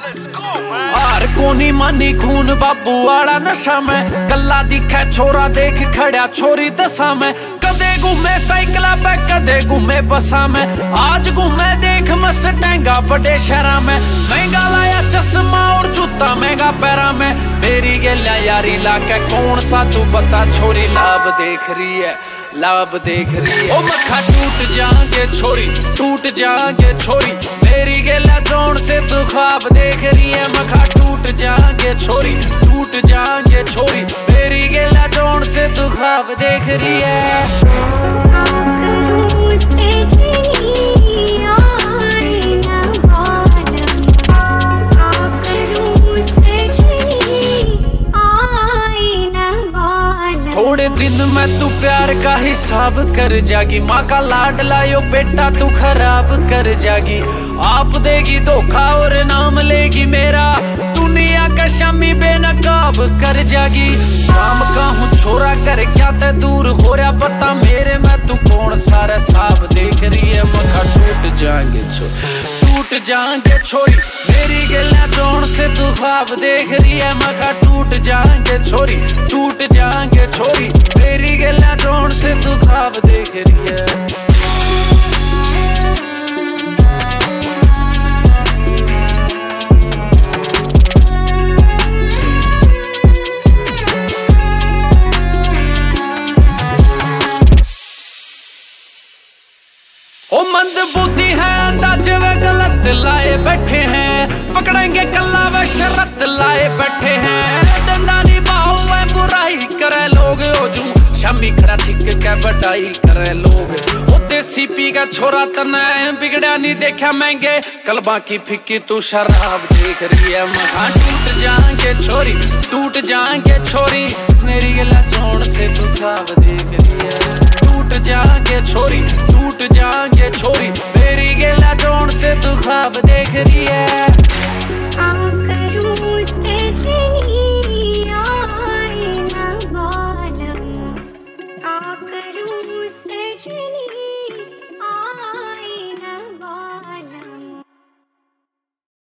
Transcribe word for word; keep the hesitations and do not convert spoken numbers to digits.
हार कोनी मानी खून बाबू वाला नशा में गल्ला दिखे छोरा देख खड़ा छोरी दशा में कदे घूमे साइकिल पे कदे घूमे बसा में आज घूमे देख मस्टैंगा बड़े शहरा में महंगा लाया चश्मा और जूता महंगा पैरा में मेरी गेला यारी लाके कौन सा तू बता छोरी लाभ देख रही है लाभ देख रही है ओ मक्खा टूट जाएंगे छोरी टूट जाएंगे छोरी मेरी गेला जोन से तू ख्वाब देख रही है मक्खा टूट जाएंगे छोरी टूट जाएंगे छोरी मेरी गेला जोन से तू ख्वाब देख रही है। थोड़े दिन में तू प्यार का हिसाब कर जागी माँ का लाड लायो बेटा तू खराब कर जागी आप देगी धोखा और नाम लेगी मेरा दुनिया का शमी बेनकाब कर जागी काम का हूँ छोरा कर क्या ते दूर हो रहा पता मेरे में तू कौन सारा साफ देख रही है मखा टूट जाएंगे छो टूट जाएंगे छोरी मेरी गला जोन से तू ख्वाब देख रही है मखा टूट जाएंगे छोरी टूट जाएंगे छोरी मेरी गला जोन से तू ख्वाब देख रही है। ओ मंद बुद्धि है अंदाज वे गलत लाए बैठे हैं पकड़ेंगे कल्ला वे शरत लाए बैठे हैं दंदानी बाहु वे बुराई करे लोग ओजू शमी खरा छिक के बटाई करे लोग ओ देसी पी का छोरा तने बिगड़ा नहीं देखा महंगे कलबा की फिक्की तू शराब देख रही है महा टूट जाएंगे छोरी टूट जाएंगे छोरी मेरी गला जोन से तू ख्वाब देख रही है टूट जाएंगे छोरी टूट जाएंगे छोरी मेरी गेला जोन से तू ख्वाब देख रही है।